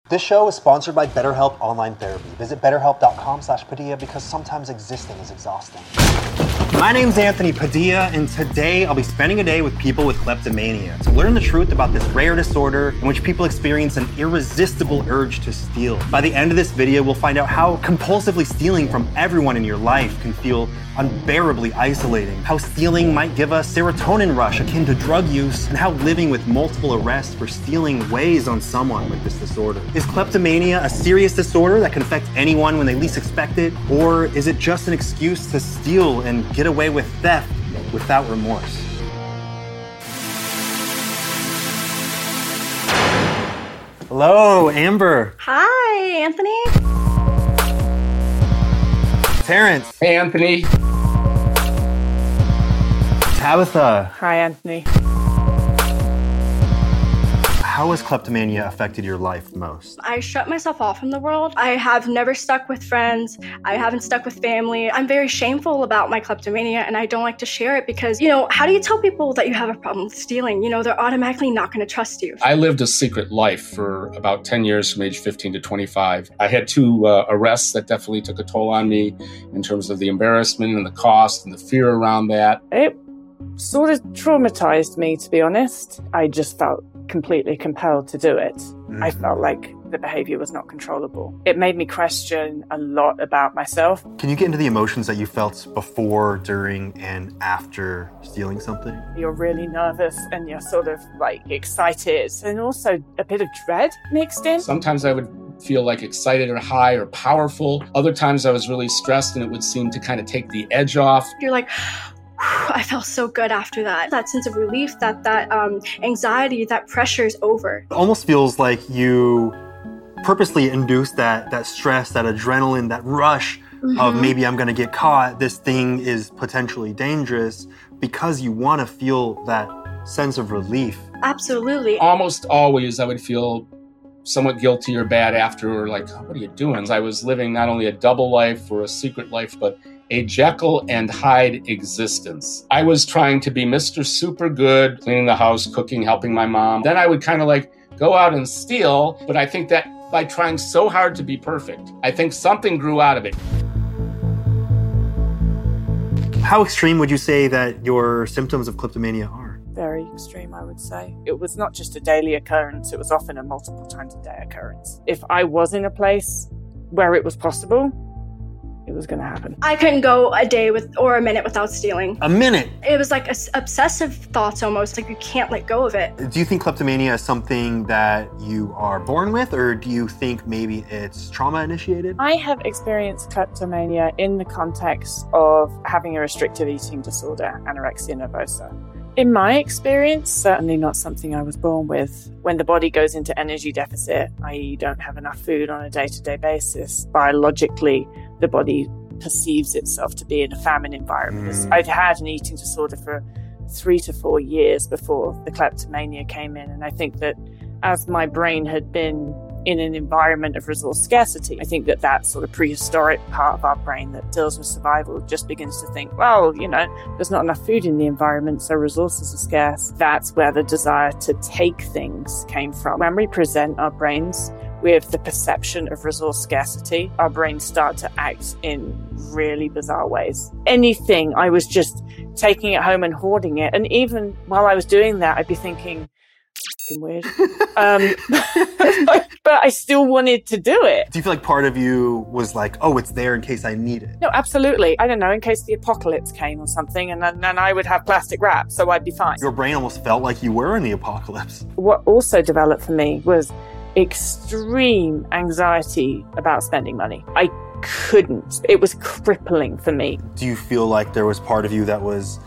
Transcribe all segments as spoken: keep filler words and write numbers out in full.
This show is sponsored by BetterHelp Online Therapy. Visit betterhelp.com slash Padilla because sometimes existing is exhausting. My name's Anthony Padilla, and today I'll be spending a day with people with kleptomania to learn the truth about this rare disorder in which people experience an irresistible urge to steal. By the end of this video, we'll find out how compulsively stealing from everyone in your life can feel unbearably isolating, how stealing might give a serotonin rush akin to drug use, and how living with multiple arrests for stealing weighs on someone with this disorder. Is kleptomania a serious disorder that can affect anyone when they least expect it, or is it just an excuse to steal and get away with theft without remorse? Hello, Amber. Hi, Anthony. Terrence. Hey, Anthony. Tabitha. Hi, Anthony. How has kleptomania affected your life most? I shut myself off from the world. I have never stuck with friends. I haven't stuck with family. I'm very shameful about my kleptomania, and I don't like to share it because, you know, how do you tell people that you have a problem with stealing? You know, they're automatically not going to trust you. I lived a secret life for about ten years from age fifteen to twenty-five. I had two uh, arrests that definitely took a toll on me in terms of the embarrassment and the cost and the fear around that. It sort of traumatized me, to be honest. I just felt completely compelled to do it. Mm-hmm. I felt like the behavior was not controllable. It made me question a lot about myself. Can you get into the emotions that you felt before, during, and after stealing something? You're really nervous and you're sort of like excited and also a bit of dread mixed in. Sometimes I would feel like excited or high or powerful. Other times I was really stressed and it would seem to kind of take the edge off. You're like, I felt so good after that. That sense of relief, that that um, anxiety, that pressure is over. It almost feels like you purposely induced that that stress, that adrenaline, that rush mm-hmm. of maybe I'm going to get caught. This thing is potentially dangerous because you want to feel that sense of relief. Absolutely. Almost always I would feel somewhat guilty or bad after, or like, what are you doing? I was living not only a double life or a secret life, but a Jekyll and Hyde existence. I was trying to be Mister Super Good, cleaning the house, cooking, helping my mom. Then I would kind of like go out and steal, but I think that by trying so hard to be perfect, I think something grew out of it. How extreme would you say that your symptoms of kleptomania are? Very extreme, I would say. It was not just a daily occurrence, it was often a multiple times a day occurrence. If I was in a place where it was possible, it was going to happen. I couldn't go a day with or a minute without stealing. A minute? It was like a, obsessive thoughts almost, like you can't let go of it. Do you think kleptomania is something that you are born with, or do you think maybe it's trauma initiated? I have experienced kleptomania in the context of having a restrictive eating disorder, anorexia nervosa. In my experience, certainly not something I was born with. When the body goes into energy deficit, that is you don't have enough food on a day-to-day basis, biologically, the body perceives itself to be in a famine environment. Mm. I'd had an eating disorder for three to four years before the kleptomania came in. And I think that as my brain had been in an environment of resource scarcity, I think that that sort of prehistoric part of our brain that deals with survival just begins to think, well, you know, there's not enough food in the environment, so resources are scarce. That's where the desire to take things came from. When we present our brains with the perception of resource scarcity, our brains start to act in really bizarre ways. Anything, I was just taking it home and hoarding it. And even while I was doing that, I'd be thinking, fucking weird. um, but I still wanted to do it. Do you feel like part of you was like, oh, it's there in case I need it? No, absolutely. I don't know, in case the apocalypse came or something, and then, then I would have plastic wrap, so I'd be fine. Your brain almost felt like you were in the apocalypse. What also developed for me was extreme anxiety about spending money. I couldn't. It was crippling for me. Do you feel like there was part of you that was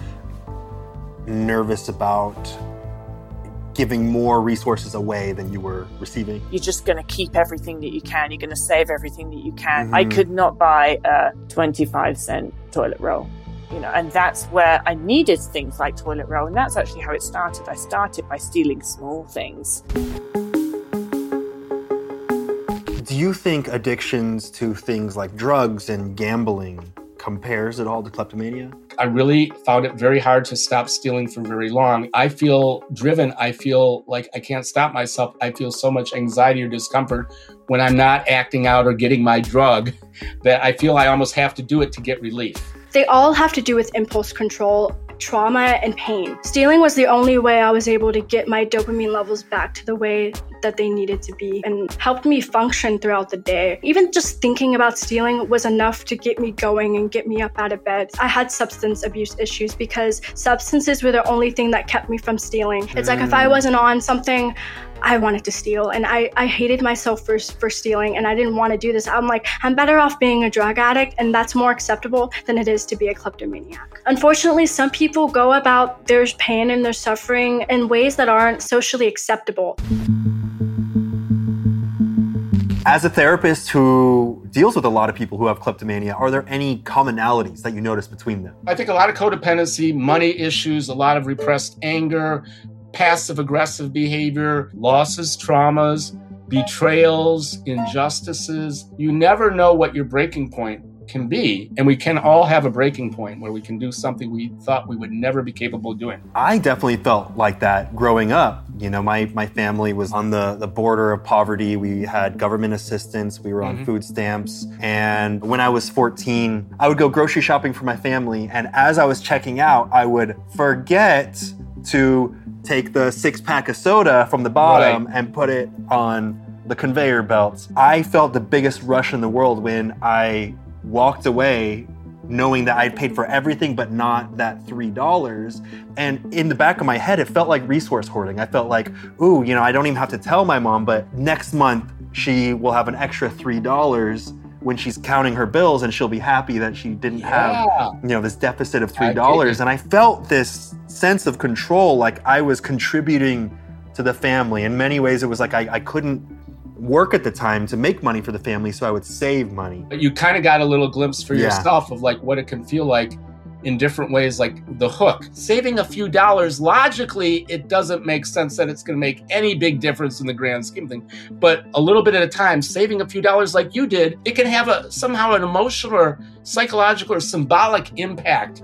nervous about giving more resources away than you were receiving? You're just going to keep everything that you can. You're going to save everything that you can. Mm-hmm. I could not buy a twenty-five cent toilet roll. You know, and that's where I needed things like toilet roll. And that's actually how it started. I started by stealing small things. Do you think addictions to things like drugs and gambling compares at all to kleptomania? I really found it very hard to stop stealing for very long. I feel driven. I feel like I can't stop myself. I feel so much anxiety or discomfort when I'm not acting out or getting my drug that I feel I almost have to do it to get relief. They all have to do with impulse control, trauma, and pain. Stealing was the only way I was able to get my dopamine levels back to the way that they needed to be and helped me function throughout the day. Even just thinking about stealing was enough to get me going and get me up out of bed. I had substance abuse issues because substances were the only thing that kept me from stealing. It's like if I wasn't on something, I wanted to steal, and I, I hated myself for, for stealing, and I didn't want to do this. I'm like, I'm better off being a drug addict, and that's more acceptable than it is to be a kleptomaniac. Unfortunately, some people go about their pain and their suffering in ways that aren't socially acceptable. As a therapist who deals with a lot of people who have kleptomania, are there any commonalities that you notice between them? I think a lot of codependency, money issues, a lot of repressed anger, passive-aggressive behavior, losses, traumas, betrayals, injustices. You never know what your breaking point can be, and we can all have a breaking point where we can do something we thought we would never be capable of doing. I definitely felt like that growing up. You know, my, my family was on the, the border of poverty. We had government assistance. We were on mm-hmm. food stamps. And when I was fourteen, I would go grocery shopping for my family. And as I was checking out, I would forget to take the six pack of soda from the bottom right. and put it on the conveyor belts. I felt the biggest rush in the world when I walked away knowing that I'd paid for everything but not that three dollars. And in the back of my head, it felt like resource hoarding. I felt like, ooh, you know, I don't even have to tell my mom, but next month she will have an extra three dollars when she's counting her bills, and she'll be happy that she didn't yeah. have, you know, this deficit of three dollars. And I felt this sense of control, like I was contributing to the family. In many ways, it was like I, I couldn't work at the time to make money for the family, so I would save money. But you kind of got a little glimpse for yeah. yourself of like what it can feel like in different ways, like the hook. Saving a few dollars, logically, it doesn't make sense that it's going to make any big difference in the grand scheme of things. But a little bit at a time, saving a few dollars like you did, it can have a somehow an emotional or psychological or symbolic impact.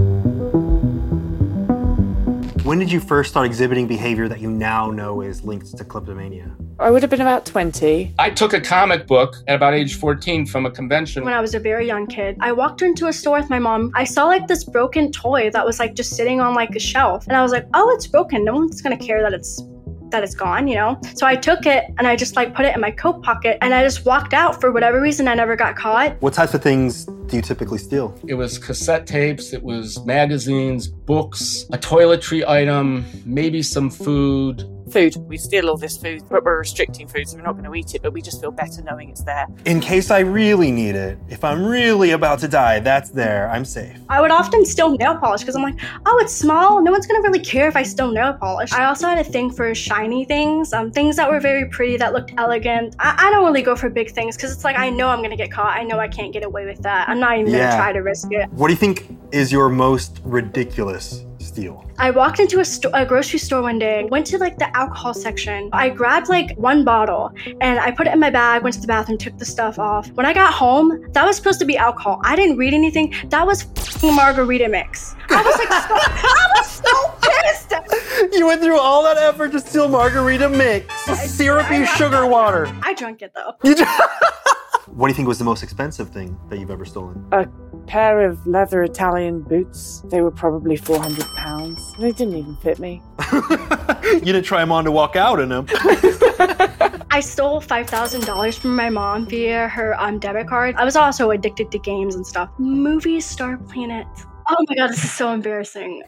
When did you first start exhibiting behavior that you now know is linked to kleptomania? I would have been about twenty. I took a comic book at about age fourteen from a convention. When I was a very young kid, I walked into a store with my mom. I saw like this broken toy that was like just sitting on like a shelf. And I was like, oh, it's broken. No one's going to care that it's that it's gone, you know? So I took it and I just like put it in my coat pocket and I just walked out. For whatever reason, I never got caught. What types of things do you typically steal? It was cassette tapes, it was magazines, books, a toiletry item, maybe some food. Food. We steal all this food, but we're restricting food, so we're not going to eat it, but we just feel better knowing it's there. In case I really need it, if I'm really about to die, that's there. I'm safe. I would often steal nail polish because I'm like, oh, it's small. No one's going to really care if I steal nail polish. I also had a thing for shiny things, um, things that were very pretty, that looked elegant. I, I don't really go for big things because it's like, I know I'm going to get caught. I know I can't get away with that. I'm not even yeah. going to try to risk it. What do you think is your most ridiculous steal? I walked into a, sto- a grocery store one day, went to like the alcohol section. I grabbed like one bottle and I put it in my bag, went to the bathroom, took the stuff off. When I got home, that was supposed to be alcohol. I didn't read anything. That was f***ing margarita mix. I was like, so, I was so pissed. You went through all that effort to steal margarita mix, syrupy sugar that. water. I drank it though. You dr- What do you think was the most expensive thing that you've ever stolen? A pair of leather Italian boots. They were probably four hundred pounds. They didn't even fit me. You didn't try them on to walk out in them. I stole five thousand dollars from my mom via her um, debit card. I was also addicted to games and stuff. Movie Star Planet. Oh my god, this is so embarrassing.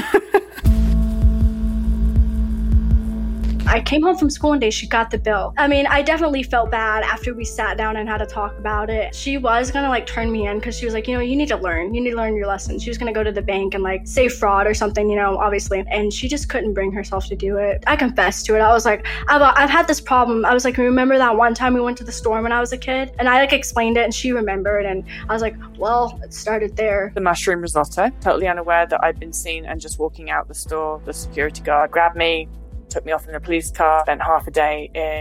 I came home from school one day, she got the bill. I mean, I definitely felt bad after we sat down and had to talk about it. She was gonna like turn me in because she was like, you know, you need to learn. You need to learn your lessons. She was gonna go to the bank and like say fraud or something, you know, obviously. And she just couldn't bring herself to do it. I confessed to it. I was like, I've, I've had this problem. I was like, remember that one time we went to the store when I was a kid? And I like explained it and she remembered. And I was like, well, it started there. The mushroom risotto, totally unaware that I'd been seen and just walking out the store, the security guard grabbed me, took me off in a police car, spent half a day in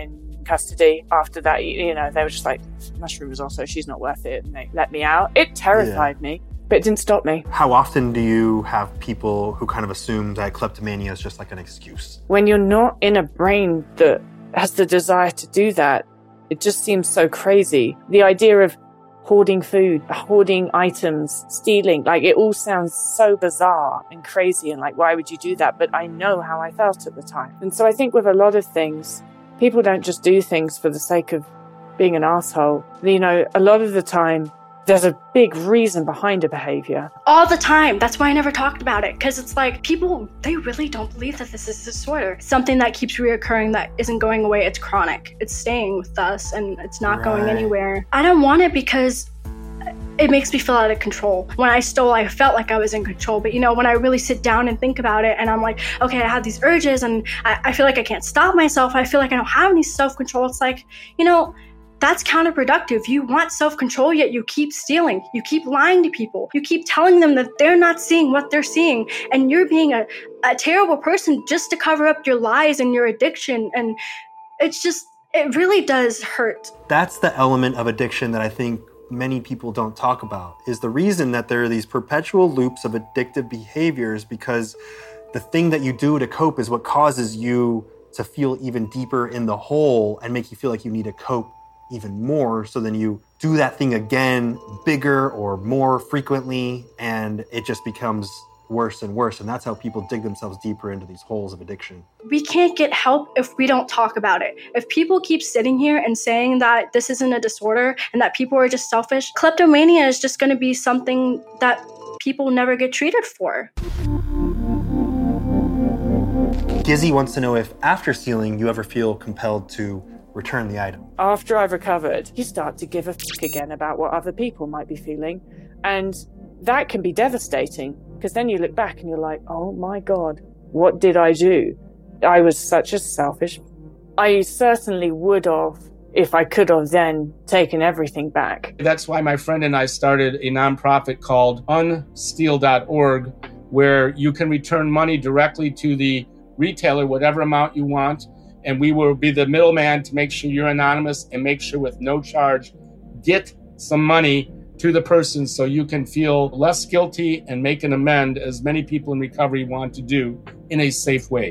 custody after that. You know, they were just like, mushroom risotto, she's not worth it. And they let me out. It terrified yeah. me, but it didn't stop me. How often do you have people who kind of assume that kleptomania is just like an excuse? When you're not in a brain that has the desire to do that, it just seems so crazy. The idea of hoarding food, hoarding items, stealing, like it all sounds so bizarre and crazy and like, why would you do that? But I know how I felt at the time. And so I think with a lot of things, people don't just do things for the sake of being an asshole. You know, a lot of the time, there's a big reason behind a behavior. All the time. That's why I never talked about it. Because it's like, people, they really don't believe that this is a disorder. Something that keeps reoccurring that isn't going away. It's chronic. It's staying with us and it's not right. going anywhere. I don't want it because it makes me feel out of control. When I stole, I felt like I was in control. But, you know, when I really sit down and think about it and I'm like, okay, I have these urges and I, I feel like I can't stop myself. I feel like I don't have any self-control. It's like, you know, that's counterproductive. You want self-control, yet you keep stealing. You keep lying to people. You keep telling them that they're not seeing what they're seeing. And you're being a, a terrible person just to cover up your lies and your addiction. And it's just, it really does hurt. That's the element of addiction that I think many people don't talk about, is the reason that there are these perpetual loops of addictive behaviors, because the thing that you do to cope is what causes you to feel even deeper in the hole and make you feel like you need to cope even more. So then you do that thing again, bigger or more frequently, and it just becomes worse and worse. And that's how people dig themselves deeper into these holes of addiction. We can't get help if we don't talk about it. If people keep sitting here and saying that this isn't a disorder and that people are just selfish, kleptomania is just going to be something that people never get treated for. Gizzy wants to know if after stealing, you ever feel compelled to return the item. After I've recovered, you start to give a fuck again about what other people might be feeling. And that can be devastating, because then you look back and you're like, oh my God, what did I do? I was such a selfish. I certainly would have, if I could have then taken everything back. That's why my friend and I started a nonprofit called unsteal dot org, where you can return money directly to the retailer, whatever amount you want. And we will be the middleman to make sure you're anonymous and make sure with no charge, get some money to the person so you can feel less guilty and make an amend, as many people in recovery want to do, in a safe way.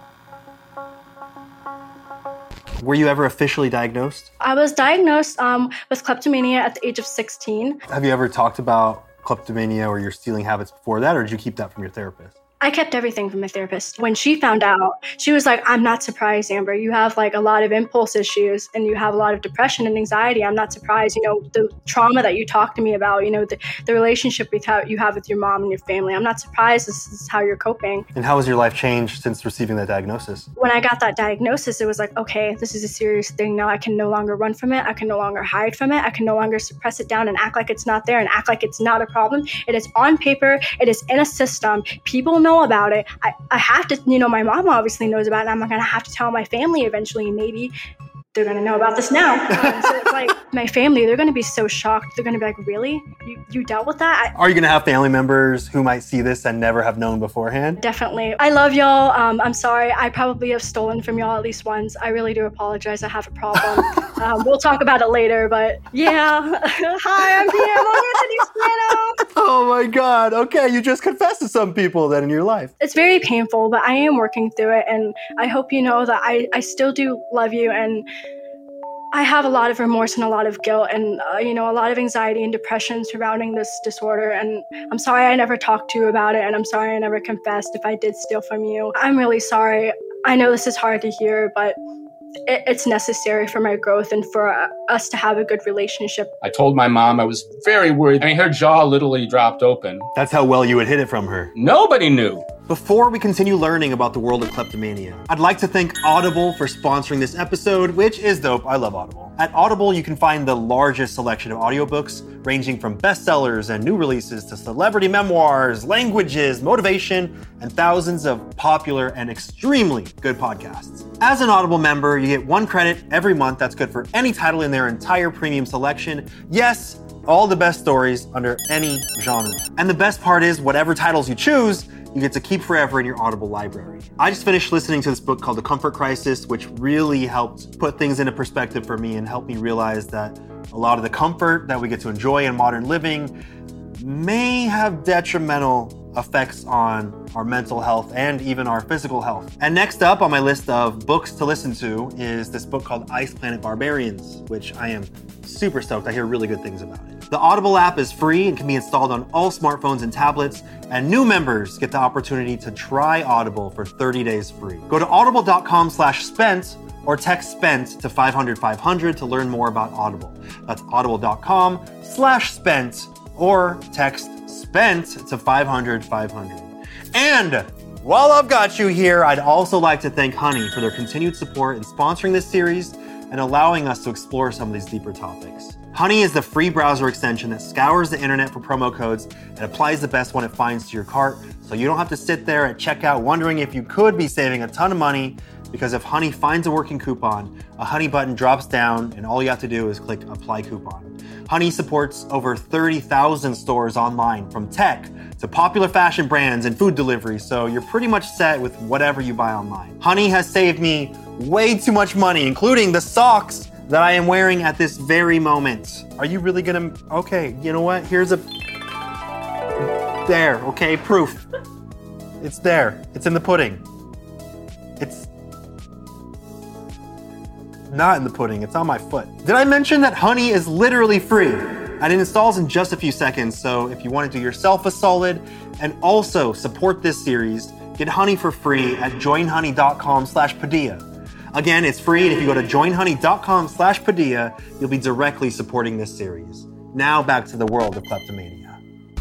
Were you ever officially diagnosed? I was diagnosed um, with kleptomania at the age of sixteen. Have you ever talked about kleptomania or your stealing habits before that, or did you keep that from your therapist? I kept everything from my therapist. When she found out, she was like, I'm not surprised, Amber. You have like a lot of impulse issues and you have a lot of depression and anxiety. I'm not surprised. You know, the trauma that you talked to me about, you know, the, the relationship with how you have with your mom and your family. I'm not surprised this is how you're coping. And how has your life changed since receiving that diagnosis? When I got that diagnosis, it was like, okay, this is a serious thing. Now I can no longer run from it. I can no longer hide from it. I can no longer suppress it down and act like it's not there and act like it's not a problem. It is on paper. It is in a system. People know about it. I, I have to, you know, my mom obviously knows about it. I'm going to have to tell my family eventually. Maybe they're going to know about this now. Um, so it's like my family, they're going to be so shocked. They're going to be like, really? You, you dealt with that? I, Are you going to have family members who might see this and never have known beforehand? Definitely. I love y'all. Um, I'm sorry. I probably have stolen from y'all at least once. I really do apologize. I have a problem. um, we'll talk about it later, but yeah. Hi, I'm Anthony Spano. Oh my God. Okay, you just confessed to some people then in your life. It's very painful, but I am working through it. And I hope you know that I, I still do love you. And I have a lot of remorse and a lot of guilt and, uh, you know, a lot of anxiety and depression surrounding this disorder. And I'm sorry I never talked to you about it. And I'm sorry I never confessed if I did steal from you. I'm really sorry. I know this is hard to hear, but it, it's necessary for my growth and for uh, us to have a good relationship. I told my mom I was very worried. I mean, her jaw literally dropped open. That's how well you had hid it from her. Nobody knew. Before we continue learning about the world of kleptomania, I'd like to thank Audible for sponsoring this episode, which is dope. I love Audible. At Audible, you can find the largest selection of audiobooks, ranging from bestsellers and new releases to celebrity memoirs, languages, motivation, and thousands of popular and extremely good podcasts. As an Audible member, you get one credit every month that's good for any title in their entire premium selection. Yes, all the best stories under any genre. And the best part is, whatever titles you choose, you get to keep forever in your Audible library. I just finished listening to this book called The Comfort Crisis, which really helped put things into perspective for me and helped me realize that a lot of the comfort that we get to enjoy in modern living may have detrimental effects on our mental health and even our physical health. And next up on my list of books to listen to is this book called Ice Planet Barbarians, which I am super stoked. I hear really good things about it. The Audible app is free and can be installed on all smartphones and tablets, and new members get the opportunity to try Audible for thirty days free. Go to audible.com slash spent or text spent to five hundred five hundred to learn more about Audible. That's audible.com slash spent or text spent to five hundred five hundred. And while I've got you here, I'd also like to thank Honey for their continued support in sponsoring this series and allowing us to explore some of these deeper topics. Honey is the free browser extension that scours the internet for promo codes and applies the best one it finds to your cart, so you don't have to sit there at checkout wondering if you could be saving a ton of money, because if Honey finds a working coupon, a Honey button drops down and all you have to do is click Apply Coupon. Honey supports over thirty thousand stores online, from tech to popular fashion brands and food delivery, so you're pretty much set with whatever you buy online. Honey has saved me way too much money, including the socks that I am wearing at this very moment. Are you really gonna, okay, you know what? Here's a, there, okay, proof. It's there, it's in the pudding. It's not in the pudding, it's on my foot. Did I mention that Honey is literally free? And it installs in just a few seconds, so if you want to do yourself a solid and also support this series, get Honey for free at joinhoney.com slash Padilla. Again, it's free, and if you go to joinhoney.com slash Padilla, you'll be directly supporting this series. Now back to the world of kleptomania.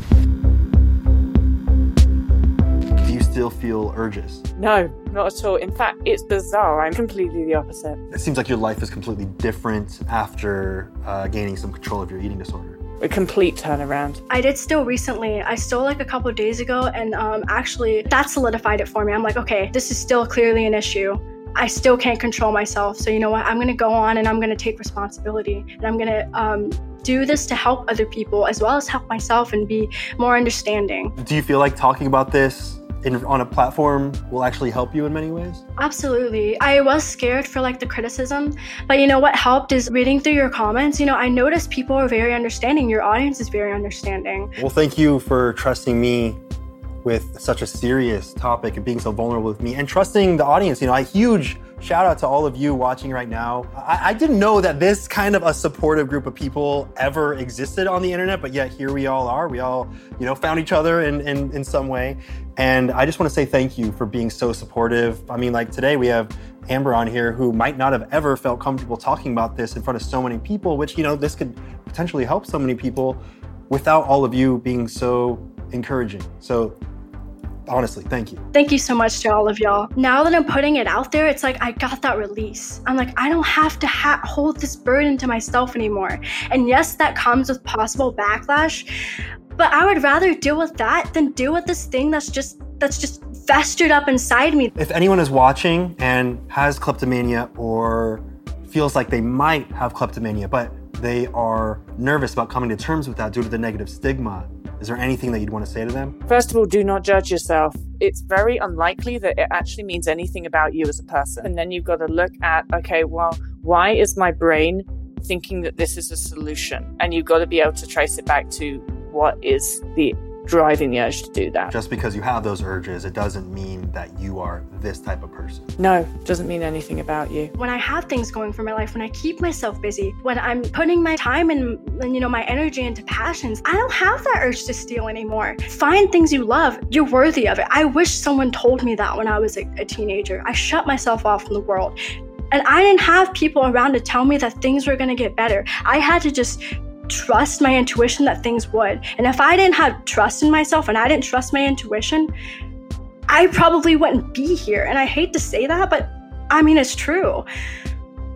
Do you still feel urges? No, not at all. In fact, it's bizarre. I'm completely the opposite. It seems like your life is completely different after uh, gaining some control of your eating disorder. A complete turnaround. I did still recently. I stole like a couple of days ago, and um, actually that solidified it for me. I'm like, okay, this is still clearly an issue. I still can't control myself. So you know what? I'm going to go on and I'm going to take responsibility. And I'm going to um, do this to help other people as well as help myself and be more understanding. Do you feel like talking about this in, on a platform will actually help you in many ways? Absolutely. I was scared for like the criticism, but you know what helped is reading through your comments. You know, I noticed people are very understanding. Your audience is very understanding. Well, thank you for trusting me with such a serious topic and being so vulnerable with me and trusting the audience. You know, a huge shout out to all of you watching right now. I, I didn't know that this kind of a supportive group of people ever existed on the internet, but yet here we all are. We all, you know, found each other in, in, in some way. And I just want to say thank you for being so supportive. I mean, like today we have Amber on here who might not have ever felt comfortable talking about this in front of so many people, which, you know, this could potentially help so many people without all of you being so encouraging. So honestly, thank you. Thank you so much to all of y'all. Now that I'm putting it out there, it's like I got that release. I'm like, I don't have to ha- hold this burden to myself anymore. And yes, that comes with possible backlash, but I would rather deal with that than deal with this thing that's just that's just festered up inside me. If anyone is watching and has kleptomania or feels like they might have kleptomania, but they are nervous about coming to terms with that due to the negative stigma, is there anything that you'd want to say to them? First of all, do not judge yourself. It's very unlikely that it actually means anything about you as a person. And then you've got to look at, okay, well, why is my brain thinking that this is a solution? And you've got to be able to trace it back to what is the driving the urge to do that. Just because you have those urges, it doesn't mean that you are this type of person. No, doesn't mean anything about you. When I have things going for my life, when I keep myself busy, when I'm putting my time and, and you know, my energy into passions, I don't have that urge to steal anymore. Find things you love. You're worthy of it. I wish someone told me that when I was a, a teenager. I shut myself off from the world. And I didn't have people around to tell me that things were going to get better. I had to just trust my intuition that things would. And if I didn't have trust in myself and I didn't trust my intuition, I probably wouldn't be here. And I hate to say that, but I mean, it's true.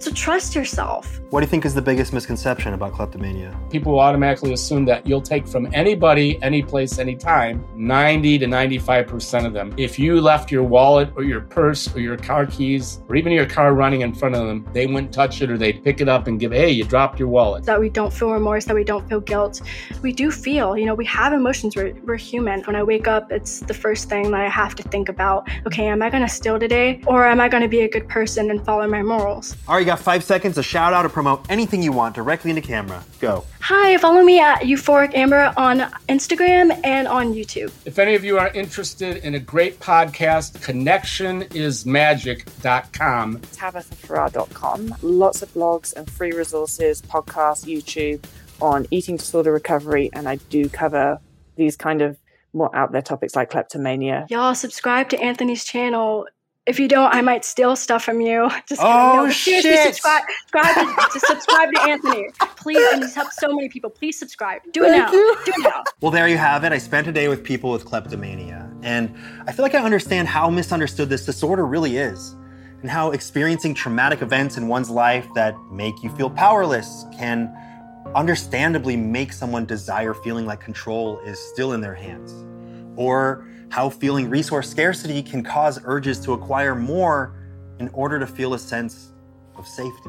So trust yourself. What do you think is the biggest misconception about kleptomania? People automatically assume that you'll take from anybody, any place, anytime, ninety to ninety-five percent of them. If you left your wallet or your purse or your car keys or even your car running in front of them, they wouldn't touch it or they'd pick it up and give, hey, you dropped your wallet. That we don't feel remorse, that we don't feel guilt. We do feel, you know, we have emotions, we're, we're human. When I wake up, it's the first thing that I have to think about. Okay, am I gonna steal today? Or am I gonna be a good person and follow my morals? All right, you got five seconds to shout out or promote anything you want directly into camera. Go. Hi, follow me at Euphoric Amber on Instagram and on YouTube. If any of you are interested in a great podcast, connection is magic dot com. Tabitha Farrar dot com. Lots of blogs and free resources, podcasts, YouTube on eating disorder recovery, and I do cover these kind of more out there topics like kleptomania. Y'all subscribe to Anthony's channel. If you don't, I might steal stuff from you. Just kidding. Oh, no, but seriously, shit. subscribe, subscribe to, to subscribe to Anthony. Please, and he's helped so many people. Please subscribe. Do it Thank now. you. Do it now. Well, there you have it. I spent a day with people with kleptomania, and I feel like I understand how misunderstood this disorder really is, and how experiencing traumatic events in one's life that make you feel powerless can understandably make someone desire feeling like control is still in their hands, or how feeling resource scarcity can cause urges to acquire more in order to feel a sense of safety.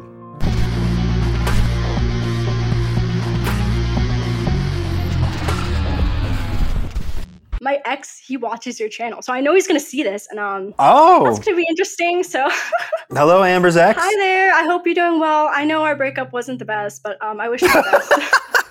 My ex, he watches your channel, so I know he's gonna see this, and um, Oh, that's gonna be interesting. So, hello, Amber's ex. hi there. I hope you're doing well. I know our breakup wasn't the best, but um, I wish you the best.